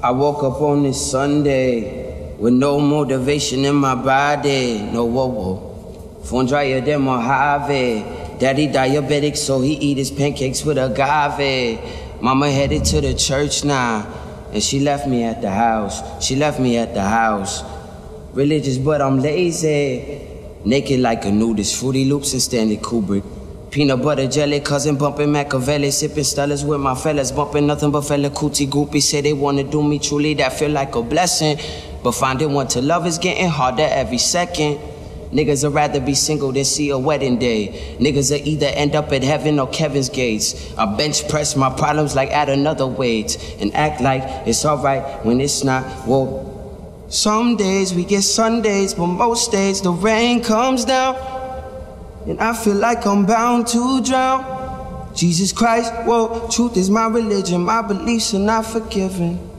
I woke up on this Sunday with no motivation in my body. No whoa. Phone drier than Mojave. Daddy diabetic, so he eat his pancakes with agave. Mama headed to the church now, and she left me at the house. Religious, but I'm lazy. Naked like a nudist, Fruity Loops and Stanley Kubrick. Peanut butter jelly, cousin bumping Machiavelli, sipping Stellas with my fellas, bumping nothing but fella cootie groupies. Say they wanna do me truly, that feel like a blessing. But finding one to love is getting harder every second. Niggas would rather be single than see a wedding day. Niggas will either end up at heaven or Kevin's gates. I bench press my problems like add another weight, and act like it's alright when it's not. Well, some days we get Sundays, but most days the rain comes down, and I feel like I'm bound to drown. Jesus Christ, whoa, truth is my religion, my beliefs are not forgiven.